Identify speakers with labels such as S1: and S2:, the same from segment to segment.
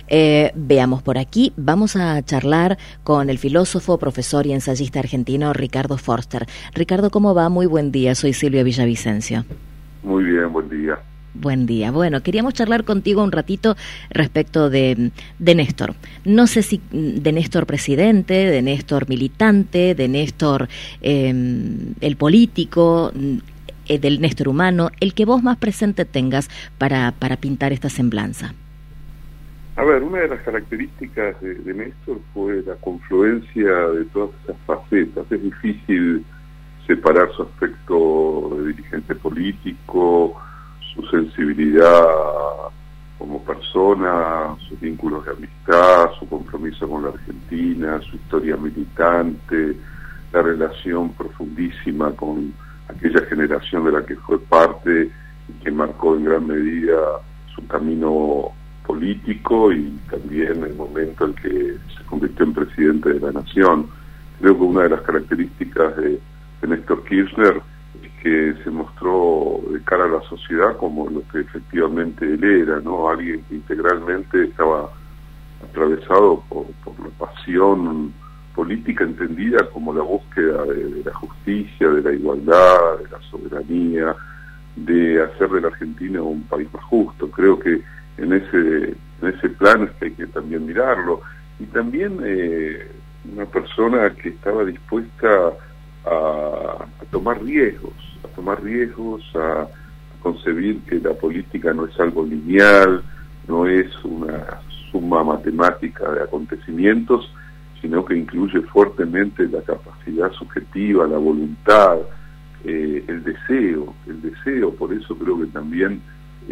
S1: Veamos por aquí, vamos a charlar con el filósofo, profesor y ensayista argentino Ricardo Forster. Ricardo, ¿cómo va? Muy buen día, soy Silvia Villavicencio.
S2: Muy bien, buen día.
S1: Buen día. Bueno, queríamos charlar contigo un ratito respecto de Néstor. No sé si de Néstor presidente, de Néstor militante, de Néstor el político, del Néstor humano, el que vos más presente tengas para pintar esta semblanza.
S2: A ver, una de las características de Néstor fue la confluencia de todas esas facetas. Es difícil separar su aspecto de dirigente político, su sensibilidad como persona, sus vínculos de amistad, su compromiso con la Argentina, su historia militante, la relación profundísima con aquella generación de la que fue parte y que marcó en gran medida su camino político y también el momento en que se convirtió en presidente de la nación. Creo que una de las características de Néstor Kirchner es que se mostró de cara a la sociedad como lo que efectivamente él era, ¿no? Alguien que integralmente estaba atravesado por la pasión política entendida como la búsqueda de la justicia, de la igualdad, de la soberanía, de hacer de la Argentina un país más justo. Creo que en ese plan es que hay que también mirarlo. Y también una persona que estaba dispuesta a tomar riesgos, a concebir que la política no es algo lineal, no es una suma matemática de acontecimientos, sino que incluye fuertemente la capacidad subjetiva, la voluntad, el deseo. Por eso creo que también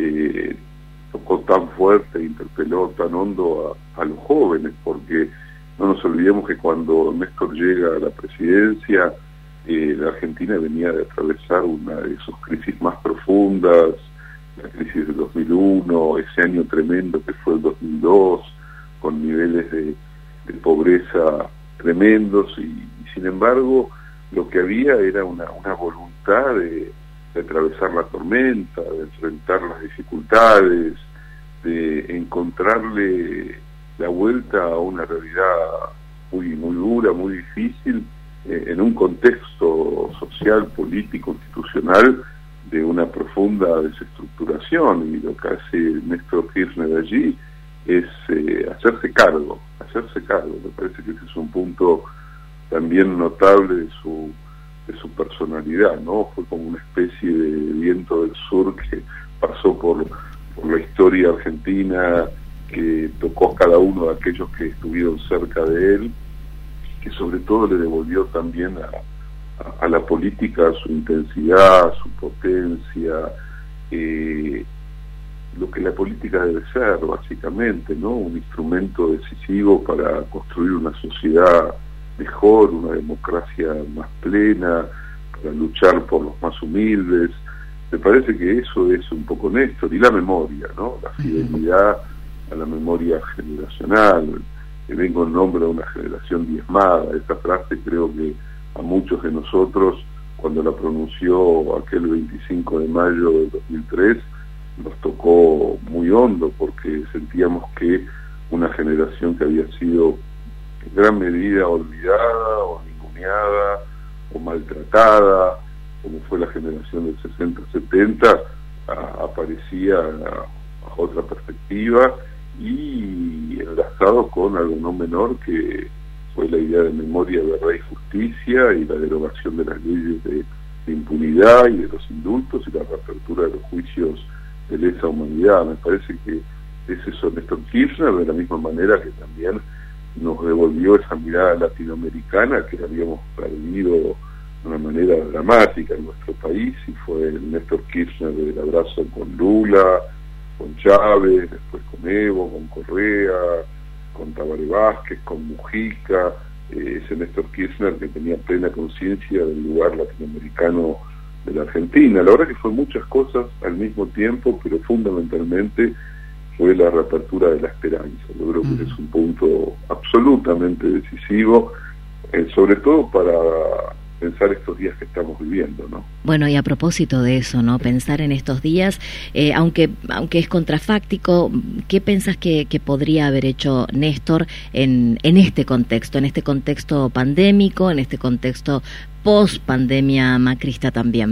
S2: tocó tan fuerte, interpeló tan hondo a los jóvenes, porque no nos olvidemos que cuando Néstor llega a la presidencia, la Argentina venía de atravesar una de sus crisis más profundas, la crisis del 2001, ese año tremendo que fue el 2002, con niveles de pobreza tremendos, y sin embargo lo que había era una voluntad de atravesar la tormenta, de enfrentar las dificultades, de encontrarle la vuelta a una realidad muy dura, muy difícil, en un contexto social, político, institucional de una profunda desestructuración. Y lo que hace Néstor Kirchner allí es hacerse cargo. Me parece que ese es un punto también notable de su personalidad, ¿no? Fue como una especie de viento del sur que pasó por la historia argentina, que tocó a cada uno de aquellos que estuvieron cerca de él, que sobre todo le devolvió también a la política su intensidad, su potencia, lo que la política debe ser, básicamente, ¿no? Un instrumento decisivo para construir una sociedad mejor, una democracia más plena, para luchar por los más humildes. Me parece que eso es un poco Néstor, y la memoria, ¿no? La fidelidad a la memoria generacional. Vengo en nombre de una generación diezmada. Esta frase creo que a muchos de nosotros, cuando la pronunció aquel 25 de mayo del 2003, nos tocó muy hondo, porque sentíamos que una generación que había sido en gran medida olvidada o ninguneada o maltratada, como fue la generación del 60-70, aparecía bajo otra perspectiva, y enlazado con algo no menor que fue la idea de memoria, verdad y justicia, y la derogación de las leyes de impunidad y de los indultos, y la reapertura de los juicios de lesa humanidad. Me parece que ese es Néstor Kirchner, de la misma manera que también nos devolvió esa mirada latinoamericana que habíamos perdido de una manera dramática en nuestro país, y fue el Néstor Kirchner del abrazo con Lula, con Chávez, después con Evo, con Correa, con Tabaré Vázquez, con Mujica, ese Néstor Kirchner que tenía plena conciencia del lugar latinoamericano de la Argentina. La verdad que fue muchas cosas al mismo tiempo, pero fundamentalmente fue la reapertura de la esperanza. Yo creo que es un punto absolutamente decisivo, sobre todo para pensar estos días que estamos viviendo, ¿no?
S1: Bueno, y a propósito de eso, ¿no? Pensar en estos días, aunque es contrafáctico, ¿qué pensás que podría haber hecho Néstor en este contexto pandémico, en este contexto post-pandemia macrista también?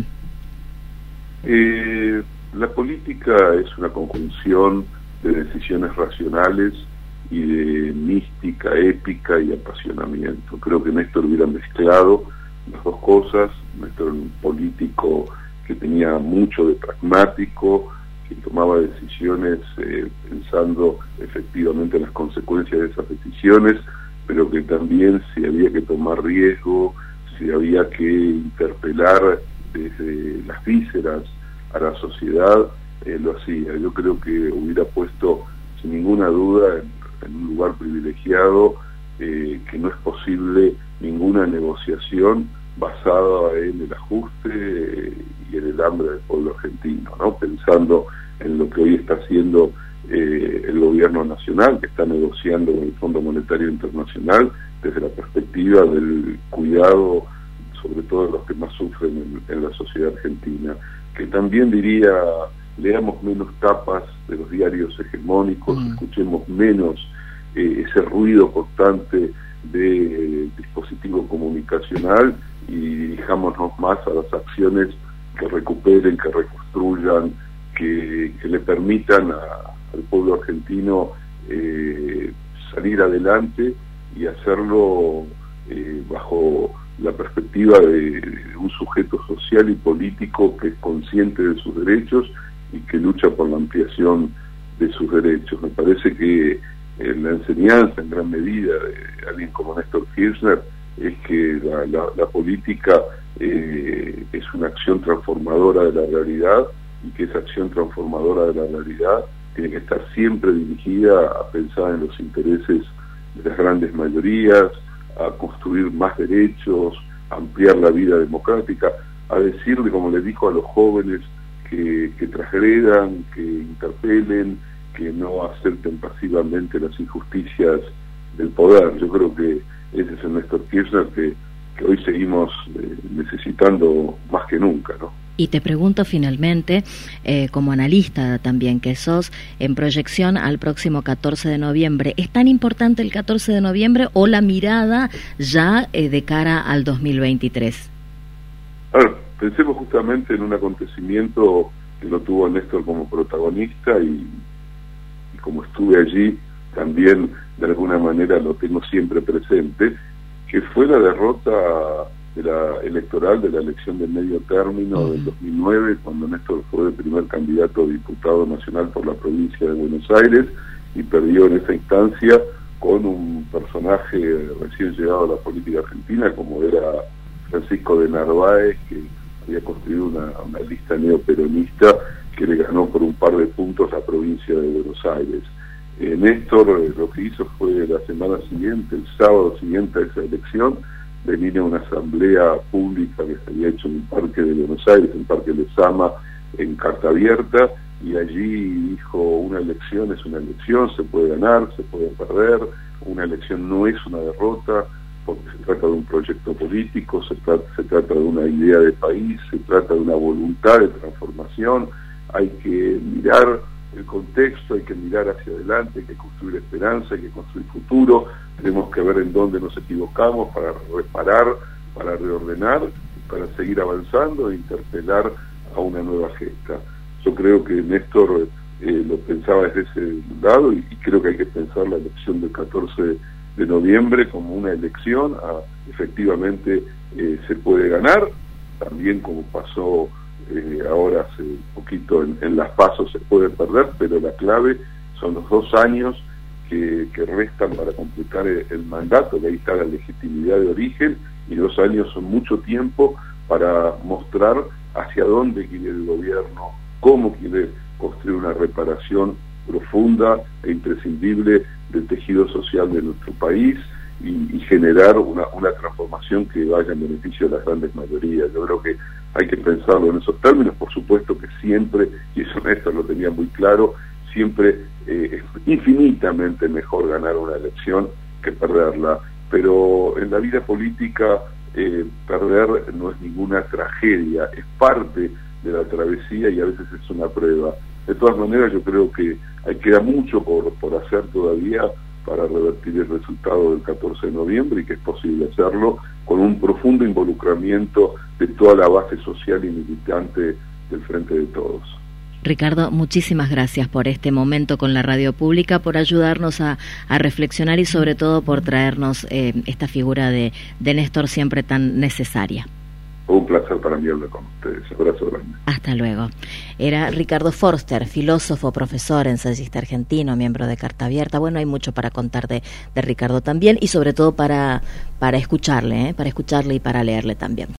S2: La política es una conjunción de decisiones racionales y de mística, épica y apasionamiento. Creo que Néstor hubiera mezclado las dos cosas. Néstor era un político que tenía mucho de pragmático, que tomaba decisiones pensando efectivamente en las consecuencias de esas decisiones, pero que también si había que tomar riesgo, si había que interpelar desde las vísceras a la sociedad, lo hacía. Yo creo que hubiera puesto sin ninguna duda en un lugar privilegiado que no es posible ninguna negociación basada en el ajuste y en el hambre del pueblo argentino, ¿no? Pensando en lo que hoy está haciendo el gobierno nacional, que está negociando con el Fondo Monetario Internacional desde la perspectiva del cuidado, sobre todo de los que más sufren en la sociedad argentina. Que también diría, leamos menos tapas de los diarios hegemónicos, escuchemos menos ese ruido constante de dispositivo comunicacional y dirijámonos más a las acciones que recuperen, que reconstruyan, que le permitan al pueblo argentino salir adelante y hacerlo bajo la perspectiva de un sujeto social y político que es consciente de sus derechos y que lucha por la ampliación de sus derechos. Me parece que la enseñanza en gran medida de alguien como Néstor Kirchner es que la política es una acción transformadora de la realidad y que esa acción transformadora de la realidad tiene que estar siempre dirigida a pensar en los intereses de las grandes mayorías, a construir más derechos, a ampliar la vida democrática, a decirle, como les dijo a los jóvenes, que transgredan, que interpelen, que no acepten pasivamente las injusticias del poder. Yo creo que ese es el Néstor Kirchner que hoy seguimos necesitando más que nunca, ¿no?
S1: Y te pregunto finalmente, como analista también que sos, en proyección al próximo 14 de noviembre, ¿es tan importante el 14 de noviembre o la mirada ya de cara al 2023?
S2: A ver, pensemos justamente en un acontecimiento que lo tuvo Néstor como protagonista y como estuve allí, también de alguna manera lo tengo siempre presente, que fue la derrota electoral de la elección de medio término del 2009, cuando Néstor fue el primer candidato a diputado nacional por la provincia de Buenos Aires y perdió en esa instancia con un personaje recién llegado a la política argentina como era Francisco de Narváez, que había construido una lista neoperonista que le ganó por un par de puntos la provincia de Buenos Aires. Néstor lo que hizo fue la semana siguiente, el sábado siguiente a esa elección, venir a una asamblea pública que se había hecho en un parque de Buenos Aires, en el Parque Lezama, en carta abierta, y allí dijo: una elección es una elección, se puede ganar, se puede perder, una elección no es una derrota, porque se trata de un proyecto político, se trata de una idea de país, se trata de una voluntad de transformación, hay que mirar el contexto, hay que mirar hacia adelante, hay que construir esperanza, hay que construir futuro, tenemos que ver en dónde nos equivocamos para reparar, para reordenar, para seguir avanzando e interpelar a una nueva gesta. Yo creo que Néstor lo pensaba desde ese lado y creo que hay que pensar la elección del 14 de noviembre como una elección, efectivamente se puede ganar, también como pasó ahora hace poquito en las PASO se puede perder, pero la clave son los 2 años que restan para completar el mandato, que ahí está la legitimidad de origen, y 2 años son mucho tiempo para mostrar hacia dónde quiere el gobierno, cómo quiere construir una reparación profunda e imprescindible del tejido social de nuestro país y generar una transformación que vaya en beneficio de las grandes mayorías. Yo creo que hay que pensarlo en esos términos. Por supuesto que siempre, y eso Néstor lo tenía muy claro, siempre es infinitamente mejor ganar una elección que perderla, pero en la vida política perder no es ninguna tragedia, es parte de la travesía y a veces es una prueba. De todas maneras, yo creo que queda mucho por hacer todavía para revertir el resultado del 14 de noviembre y que es posible hacerlo con un profundo involucramiento de toda la base social y militante del Frente de Todos.
S1: Ricardo, muchísimas gracias por este momento con la radio pública, por ayudarnos a reflexionar y sobre todo por traernos esta figura de Néstor siempre tan necesaria.
S2: Un placer para mí hablar con ustedes. Abrazo grande.
S1: Hasta luego. Era Ricardo Forster, filósofo, profesor, ensayista argentino, miembro de Carta Abierta. Bueno, hay mucho para contar de Ricardo también y sobre todo para escucharle y para leerle también.